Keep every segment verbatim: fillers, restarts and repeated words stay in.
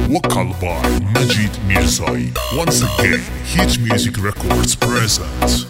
Vocal by Majid Mirzai. Once again, Hit Music Records presents.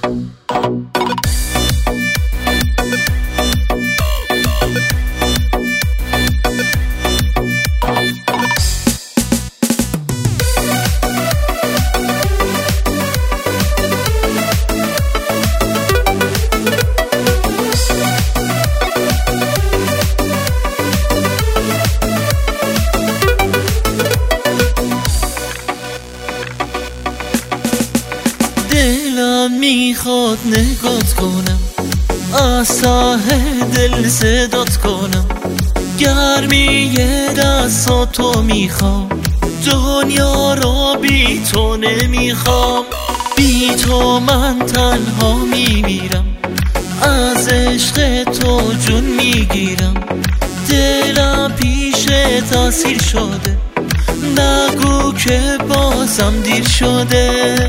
دلم میخواد نگات کنم، از ته دل صدات کنم، گرمی دستاتو میخوام، دنیا را بی تو نمیخوام. بی تو من تنها میمیرم، از عشق تو جون میگیرم. دلم پیش تاثیر شده، نگو که بازم دیر شده.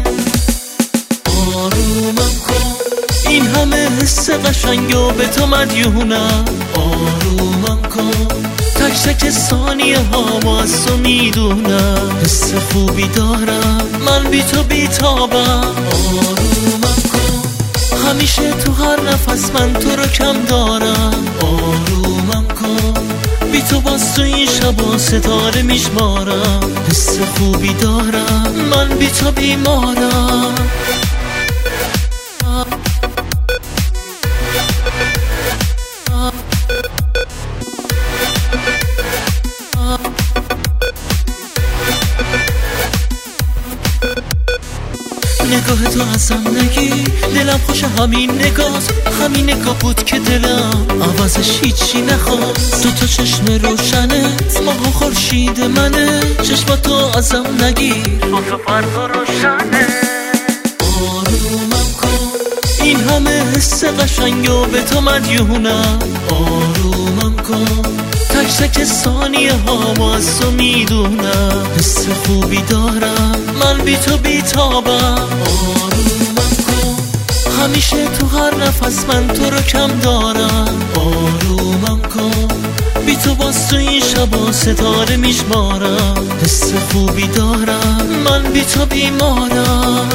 آرومم کن، این همه حس قشنگو به تو مدیونم. آرومم کن، تک تک ثانیه ها از تو میدونم. حس خوبی دارم من بی تو بیتابم. آرومم کن، همیشه تو هر نفس من تو رو کم دارم. آرومم کن، بی تو باز تو این شبا ستاره میشمارم. حس خوبی دارم من بی تو بیمارم. نگاه تو ازم نگی، دلم خوش همین نگاه. همین نگاه بود که دلم عوضش هیچی نخواست. دو تا چشم روشنت، ماه و خورشید منه. چشماتو ازم نگیر، با تو فرق روشنه. آرومم کن، این همه حس قشنگو به تو مدیونم. آرومم کن، تک تک ثانیه ها از تو میدونم. حس خوبی دارم من بی تو بیتابم. آرومم کن، همیشه تو هر نفس من تو رو کم دارم. آرومم کن، بی تو باز تو این شبا ستاره میشمارم. حس خوبی دارم من بی تو بیمارم.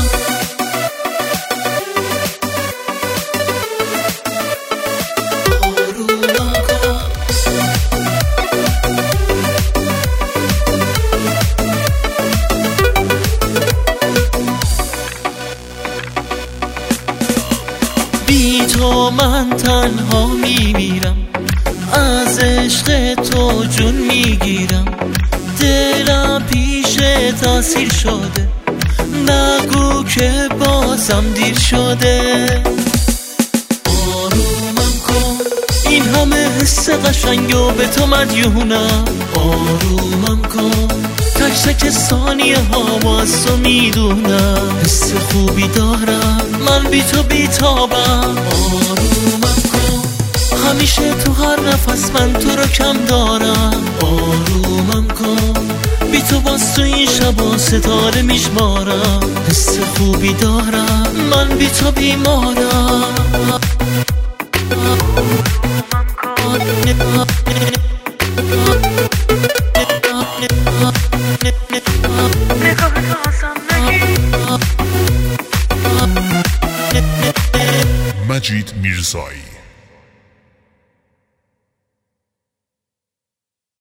بی تو من تنها میمیرم، از عشق تو جون میگیرم. دلم پیش تاثیر شده، نگو که بازم دیر شده. آرومم کن، این همه حس قشنگو به تو مدیونم. آرومم کن، تک تک ثانیه ها از تو میدونم. حس خوبی دارم من بی تو بیتابم. آرومم کن، همیشه تو هر نفس من تو رو کم دارم. آرومم کن، بی تو باز تو این شبا ستاره میشمارم. حس خوبی دارم من بی تو بیمارم. Majid Mirzai.